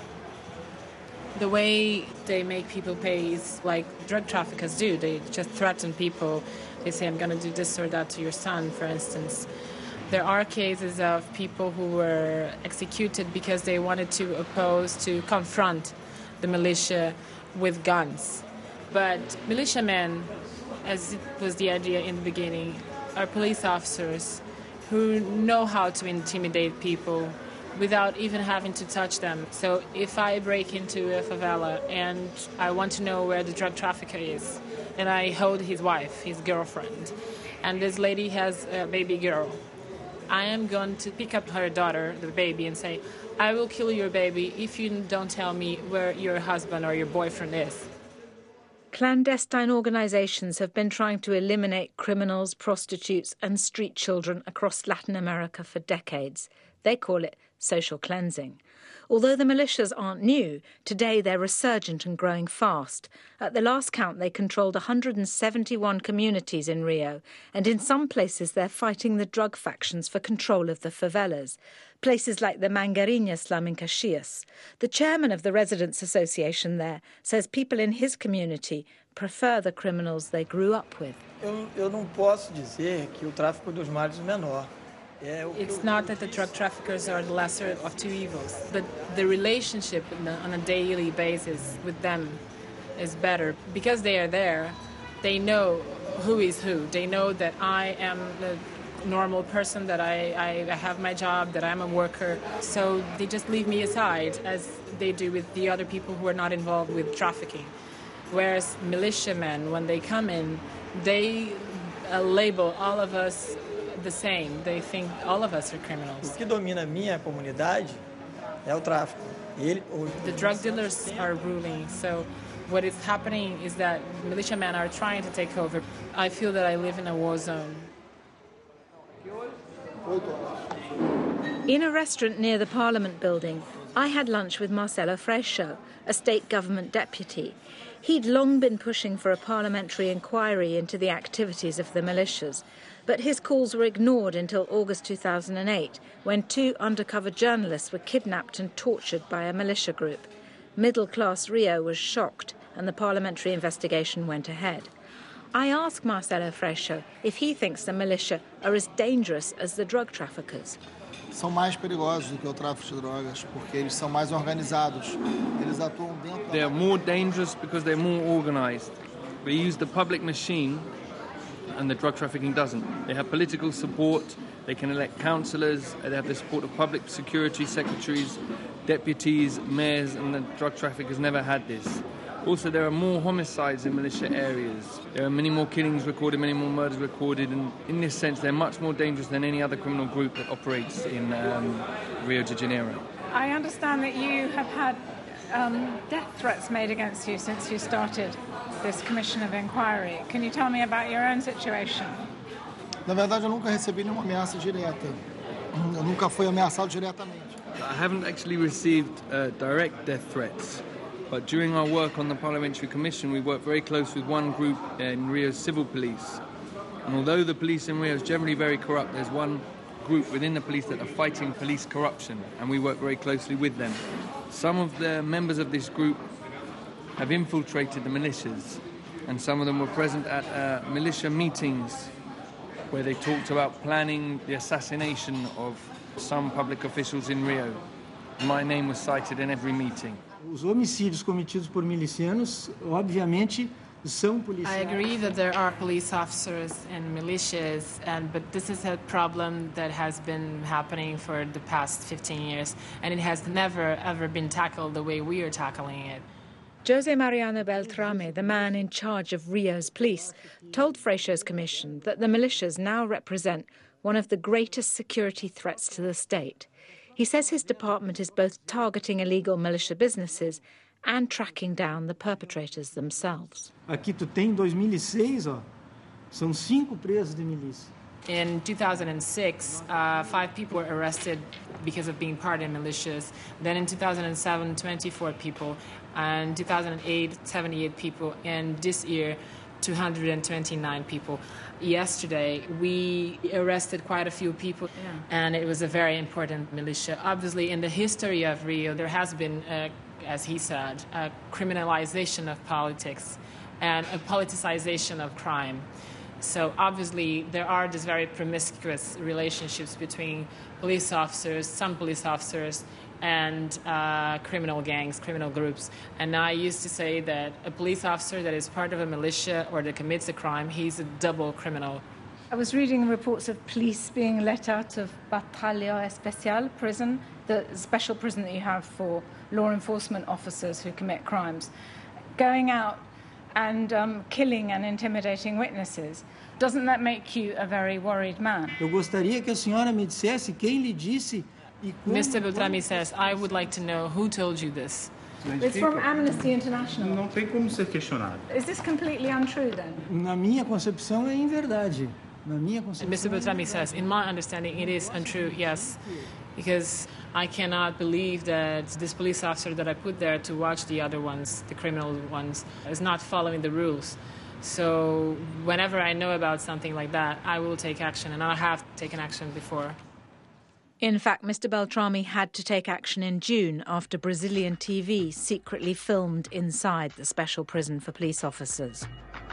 The way they make people pay is like drug traffickers do. They just threaten people. They say, I'm going to do this or that to your son, for instance. There are cases of people who were executed because they wanted to oppose, to confront the militia with guns. But militiamen, as it was the idea in the beginning, are police officers who know how to intimidate people without even having to touch them. So if I break into a favela and I want to know where the drug trafficker is, and I hold his wife, his girlfriend, and this lady has a baby girl, I am going to pick up her daughter, the baby, and say, I will kill your baby if you don't tell me where your husband or your boyfriend is. Clandestine organisations have been trying to eliminate criminals, prostitutes and street children across Latin America for decades. They call it social cleansing. Although the militias aren't new, today they're resurgent and growing fast. At the last count, they controlled one hundred seventy-one communities in Rio, and in some places they're fighting the drug factions for control of the favelas. Places like the Mangarinha slum in Caxias. The chairman of the Residents Association there says people in his community prefer the criminals they grew up with. Eu, eu não posso dizer que o tráfico dos males é menor. It's not that the drug traffickers are the lesser of two evils, but the relationship on a daily basis with them is better. Because they are there, they know who is who. They know that I am the normal person, that I, I have my job, that I'm a worker. So they just leave me aside, as they do with the other people who are not involved with trafficking. Whereas militiamen, when they come in, they uh, label all of us the same. They think all of us are criminals. O que domina a minha comunidade é o tráfico. Ele, o... The drug dealers are ruling, so what is happening is that militiamen are trying to take over. I feel that I live in a war zone. In a restaurant near the Parliament building, I had lunch with Marcelo Freixo, a state government deputy. He'd long been pushing for a parliamentary inquiry into the activities of the militias, but his calls were ignored until August two thousand eight, when two undercover journalists were kidnapped and tortured by a militia group. Middle-class Rio was shocked, and the parliamentary investigation went ahead. I asked Marcelo Freixo if he thinks the militia are as dangerous as the drug traffickers. São mais perigosos do que o tráfico de drogas, porque eles são mais organizados. Eles atuam dentro. They are more dangerous because they're more organized. They use the public machine, and the drug trafficking doesn't. They have political support. They can elect councillors. They have the support of public security secretaries, deputies, mayors, and the drug traffickers never had this. Also, there are more homicides in militia areas. There are many more killings recorded, many more murders recorded, and in this sense, they're much more dangerous than any other criminal group that operates in um, Rio de Janeiro. I understand that you have had um, death threats made against you since you started this commission of inquiry. Can you tell me about your own situation? Na verdade, eu nunca recebi nenhuma ameaça direta. Eu nunca fui ameaçado diretamente. I haven't actually received uh, direct death threats. But during our work on the Parliamentary Commission, we work very close with one group in Rio's civil police. And although the police in Rio is generally very corrupt, there's one group within the police that are fighting police corruption, and we work very closely with them. Some of the members of this group have infiltrated the militias, and some of them were present at uh, militia meetings where they talked about planning the assassination of some public officials in Rio. My name was cited in every meeting. Os homicídios cometidos por milicianos, obviamente, são policiais. I agree that there are police officers and militias, and but this is a problem that has been happening for the past fifteen years, and it has never, ever been tackled the way we are tackling it. Jose Mariano Beltrame, the man in charge of Rio's police, told Freixo's commission that the militias now represent one of the greatest security threats to the state. He says his department is both targeting illegal militia businesses and tracking down the perpetrators themselves. Aqui tu tem dois mil e seis, ó. São cinco presos de milícia. In two thousand six, uh, five people were arrested because of being part in militias. Then in two thousand seven, twenty-four people. And two thousand eight, seventy-eight people. And this year, two hundred twenty-nine people. Yesterday, we arrested quite a few people, yeah. And it was a very important militia. Obviously, in the history of Rio, there has been, uh, as he said, a criminalization of politics and a politicization of crime. So obviously, there are these very promiscuous relationships between police officers, some police officers, and uh, criminal gangs, criminal groups. And I used to say that a police officer that is part of a militia or that commits a crime, he's a double criminal. I was reading reports of police being let out of Batalha Especial prison, the special prison that you have for law enforcement officers who commit crimes, going out and um, killing and intimidating witnesses. Doesn't that make you a very worried man? Eu gostaria que a senhora me dissesse quem lhe disse. Mister Beltrame says, I would like to know who told you this. It's from Amnesty International. Não tem como ser questionado. Is this completely untrue then? Na minha concepção é inverdade. Na minha concepção. Mister Beltrame says, in my understanding, it is untrue, yes, because I cannot believe that this police officer that I put there to watch the other ones, the criminal ones, is not following the rules. So whenever I know about something like that, I will take action, and I have taken action before. In fact, Mister Beltrame had to take action in June after Brazilian T V secretly filmed inside the special prison for police officers.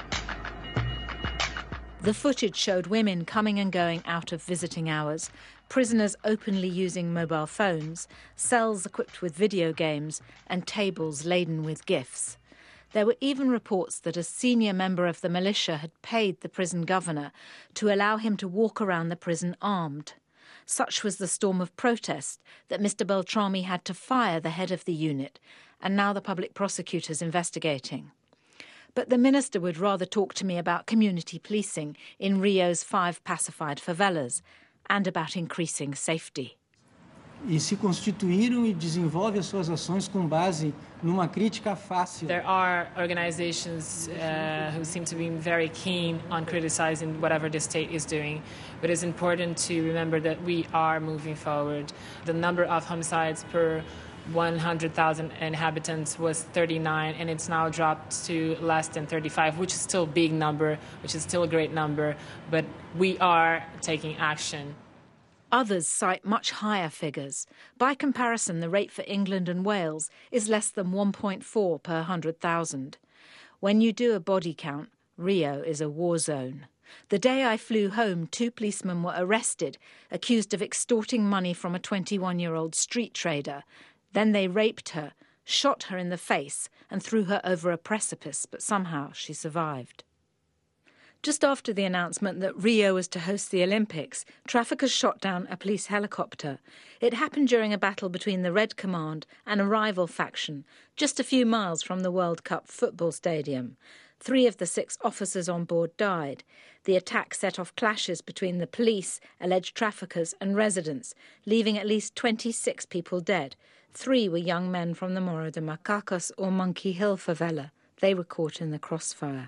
The footage showed women coming and going out of visiting hours, prisoners openly using mobile phones, cells equipped with video games, and tables laden with gifts. There were even reports that a senior member of the militia had paid the prison governor to allow him to walk around the prison armed. Such was the storm of protest that Mister Beltrame had to fire the head of the unit, and now the public prosecutor's investigating. But the minister would rather talk to me about community policing in Rio's five pacified favelas and about increasing safety. E se constituíram e desenvolvem as suas ações com base numa crítica fácil. There are organizations uh, who seem to be very keen on criticizing whatever the state is doing, but it's important to remember that we are moving forward. The number of homicides per one hundred thousand inhabitants was thirty-nine, and it's now dropped to less than thirty-five, which is still a big number, which is still a great number, but we are taking action. Others cite much higher figures. By comparison, the rate for England and Wales is less than one point four per one hundred thousand. When you do a body count, Rio is a war zone. The day I flew home, two policemen were arrested, accused of extorting money from a twenty-one-year-old street trader. Then they raped her, shot her in the face, and threw her over a precipice, but somehow she survived. Just after the announcement that Rio was to host the Olympics, traffickers shot down a police helicopter. It happened during a battle between the Red Command and a rival faction, just a few miles from the World Cup football stadium. Three of the six officers on board died. The attack set off clashes between the police, alleged traffickers and residents, leaving at least twenty-six people dead. Three were young men from the Morro de Macacos or Monkey Hill favela. They were caught in the crossfire.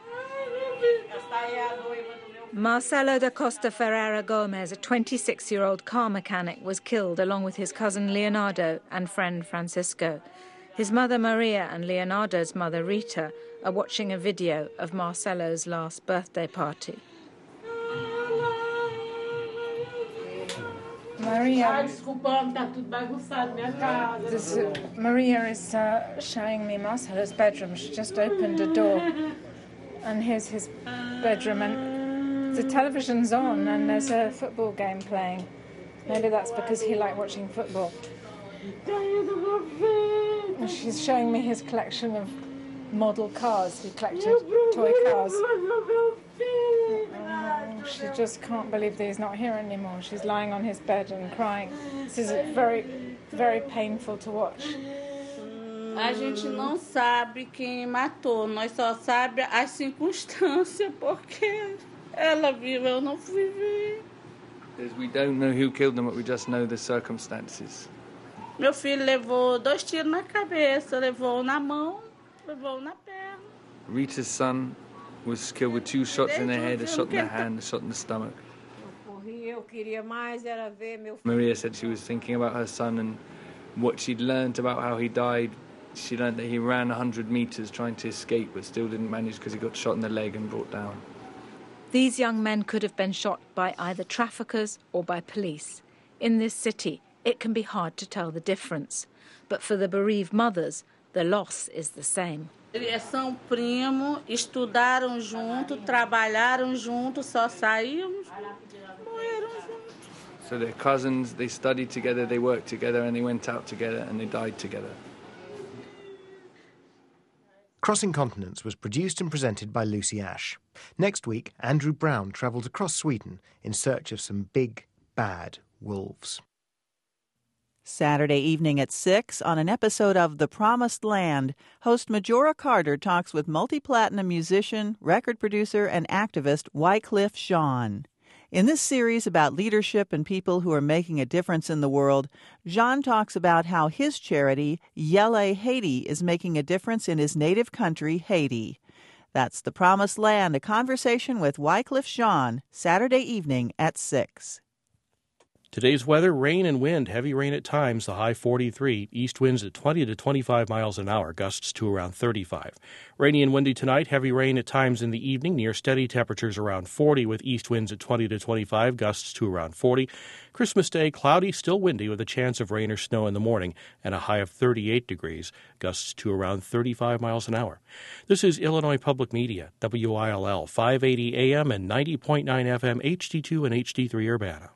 Marcelo da Costa Ferreira Gomes, a twenty-six-year-old car mechanic, was killed along with his cousin Leonardo and friend Francisco. His mother Maria and Leonardo's mother Rita are watching a video of Marcelo's last birthday party. Maria, this, uh, Maria is uh, showing me Marcelo's bedroom. She just opened a door, and here's his bedroom, and the television's on, and there's a football game playing. Maybe that's because he liked watching football. And she's showing me his collection of model cars. He collected toy cars. Oh, she just can't believe that he's not here anymore. She's lying on his bed and crying. This is very, very painful to watch. A gente não sabe quem matou, nós só sabe as circunstâncias, porque ela viu, eu não fui ver. We don't know who killed them, but we just know the circumstances. Meu filho levou dois tiros na cabeça, levou na mão, levou na perna. Rita's son was killed with two shots in the head, a shot in the hand, a shot in the stomach. Maria said she was thinking about her son and what she'd learned about how he died. She learned that he ran one hundred metres trying to escape, but still didn't manage because he got shot in the leg and brought down. These young men could have been shot by either traffickers or by police. In this city, it can be hard to tell the difference. But for the bereaved mothers, the loss is the same. Eles são primos, estudaram junto, trabalharam junto, só saímos, morreram juntos. So they're cousins, they studied together, they worked together, and they went out together, and they died together. Crossing Continents was produced and presented by Lucy Ash. Next week, Andrew Brown travels across Sweden in search of some big, bad wolves. Saturday evening at six on an episode of The Promised Land, host Majora Carter talks with multi-platinum musician, record producer, and activist Wyclef Jean. In this series about leadership and people who are making a difference in the world, Jean talks about how his charity, Yele Haiti, is making a difference in his native country, Haiti. That's The Promised Land, a conversation with Wyclef Jean, Saturday evening at six. Today's weather, rain and wind, heavy rain at times, the high forty-three, east winds at twenty to twenty-five miles an hour, gusts to around thirty-five. Rainy and windy tonight, heavy rain at times in the evening, near steady temperatures around forty with east winds at twenty to twenty-five, gusts to around forty. Christmas Day, cloudy, still windy with a chance of rain or snow in the morning and a high of thirty-eight degrees, gusts to around thirty-five miles an hour. This is Illinois Public Media, W I L L, five eighty A M and ninety point nine F M, H D two and H D three Urbana.